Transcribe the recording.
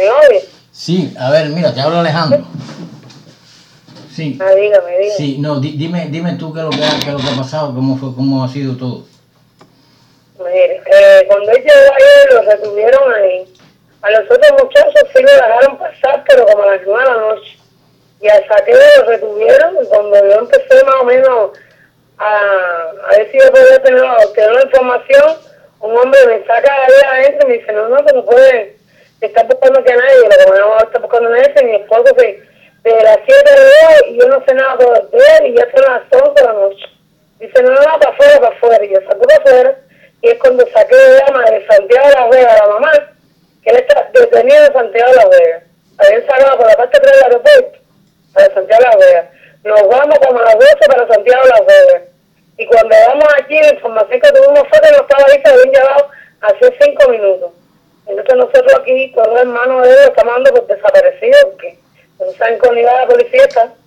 ¿Me oyes? Sí, a ver, mira, te habla Alejandro. Sí. Dígame. Sí, no, dime tú qué es lo que ha pasado, cómo ha sido todo. Mire, cuando él llegó ayer, lo retuvieron ahí. A los otros muchachos sí lo dejaron pasar, pero como a las 9 de la noche. Y al saqueo lo retuvieron, y cuando yo empecé más o menos a ver si yo podía tener la información, un hombre me saca de ahí adentro y me dice, no, que no puede estar buscando que nadie, lo que no va a estar buscando a nadie, mi esposo de las 7 de hoy, y yo no sé nada de él, y ya son las 11 de la noche. Dice, no, para afuera, y yo saco para afuera, y es cuando saqué de llama de Santiago de la Vega, la mamá, que él está detenido en Santiago de la Vega. Habían sacado por la parte de atrás del aeropuerto, para Santiago de la Vega. Nos vamos como a las 12 para Santiago de la Vega. Y cuando vamos aquí, la información que tuvimos fue que no estaba ahí, se habían llevado hace 5 minutos. Entonces nosotros aquí, todos los hermanos de ellos, estamos dando por desaparecidos, porque no saben con ni la policía está.